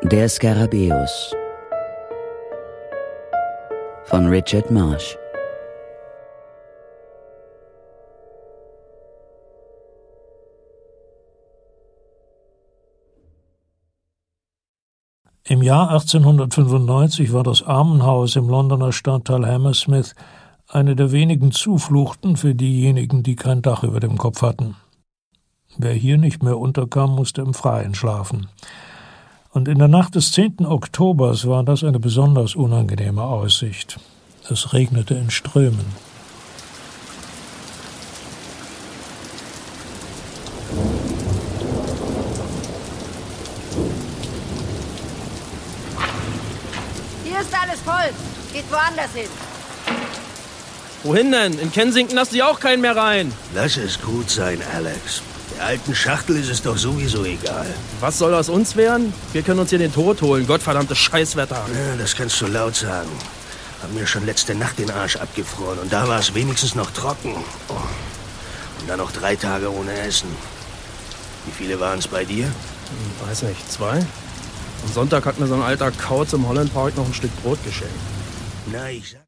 Der Skarabäus von Richard Marsh. Im Jahr 1895 war das Armenhaus im Londoner Stadtteil Hammersmith eine der wenigen Zufluchten für diejenigen, die kein Dach über dem Kopf hatten. Wer hier nicht mehr unterkam, musste im Freien schlafen. Und in der Nacht des 10. Oktobers war das eine besonders unangenehme Aussicht. Es regnete in Strömen. Hier ist alles voll. Geht woanders hin. Wohin denn? In Kensington lassen sie auch keinen mehr rein. Lass es gut sein, Alex. Der alten Schachtel ist es doch sowieso egal. Was soll aus uns werden? Wir können uns hier den Tod holen. Gottverdammtes Scheißwetter. Ja, das kannst du laut sagen. Haben mir schon letzte Nacht den Arsch abgefroren und da war es wenigstens noch trocken. Oh. Und dann noch 3 Tage ohne Essen. Wie viele waren es bei dir? Weiß nicht, 2? Am Sonntag hat mir so ein alter Kauz im Holland Park noch ein Stück Brot geschenkt. Na, ich sag...